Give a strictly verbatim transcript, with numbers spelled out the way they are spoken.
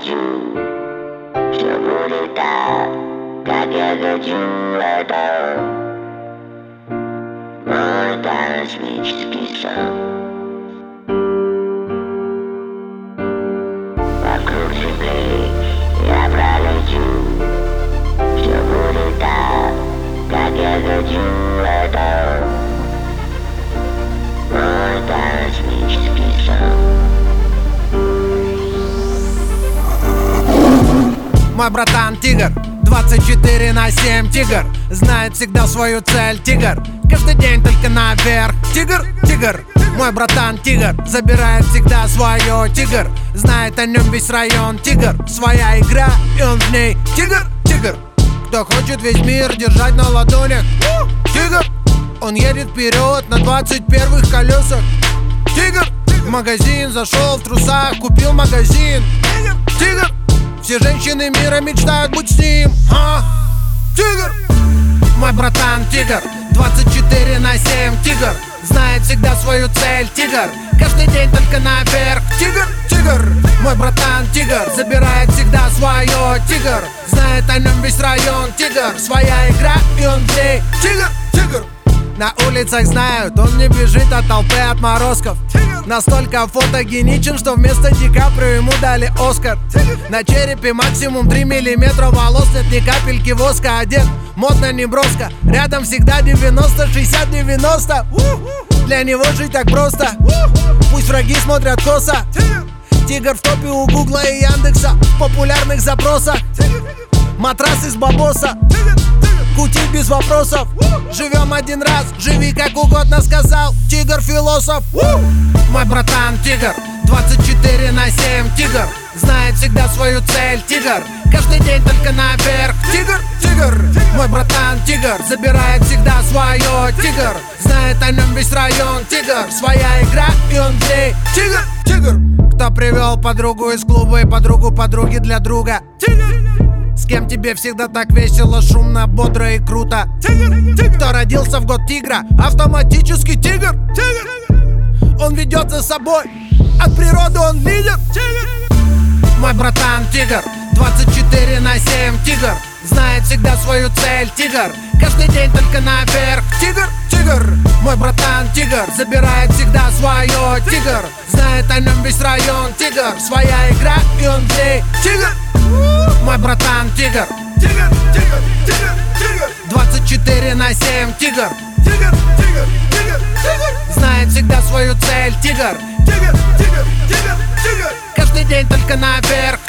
хочу. Все будет так, как я хочу это. Мой космический сон. Вокруг Земли я пролечу. Все будет так, как я хочу это. Мой космический сон. Мой братан тигр, двадцать четыре на семь тигр, знает всегда свою цель тигр, каждый день только наверх. Тигр, тигр, мой братан тигр, забирает всегда свое тигр, знает о нем весь район тигр, своя игра и он в ней. Тигр, тигр, кто хочет весь мир держать на ладонях. Тигр, он едет вперед на двадцать первых колесах. Тигр, в магазин зашел в трусах, купил магазин. Тигр, все женщины мира мечтают быть с ним. А? Тигр, мой братан тигр, двадцать четыре на семь тигр, знает всегда свою цель тигр, каждый день только наверх. Тигр, тигр, мой братан тигр, забирает всегда свое тигр, знает о нем весь район тигр, своя игра и он в ней. Тигр, тигр, на улицах знают, он не бежит от толпы отморозков. Настолько фотогеничен, что вместо Ди Каприо ему дали Оскар. На черепе максимум три миллиметра волос, нет ни капельки воска. Одет модно, не броско, рядом всегда девяносто, шестьдесят, девяносто. Для него жить так просто, пусть враги смотрят косо. Тигр в топе у Гугла и Яндекса, в популярных запросах. Матрас из бабоса, кутить без вопросов. Живем один раз, живи как угодно, сказал тигр-философ. Мой братан тигр, двадцать четыре на семь тигр, знает всегда свою цель тигр, каждый день только наверх. Тигр, тигр, мой братан тигр, забирает всегда свое тигр, знает о нем весь район тигр, своя игра и он в ней. Тигр, тигр, кто привел подругу из клуба и подругу подруги для друга. Тигр, с кем тебе всегда так весело, шумно, бодро и круто. Тигр, тигр, кто родился в год тигра, автоматически тигр. Тигр, он ведет за собой, от природы он лидер. Тигр, мой братан тигр, двадцать четыре на семь тигр, знает всегда свою цель тигр, каждый день только наверх. Тигр, тигр, мой братан тигр, забирает всегда свое тигр, знает о нем весь район тигр, своя игра и он в ней. Тигр, мой братан тигр, тигр, тигр, тигр, тигр, двадцать четыре на семь тигр, тигр, тигр, тигр, тигр, знает всегда свою цель тигр, тигр, тигр, тигр, тигр, каждый день только наверх.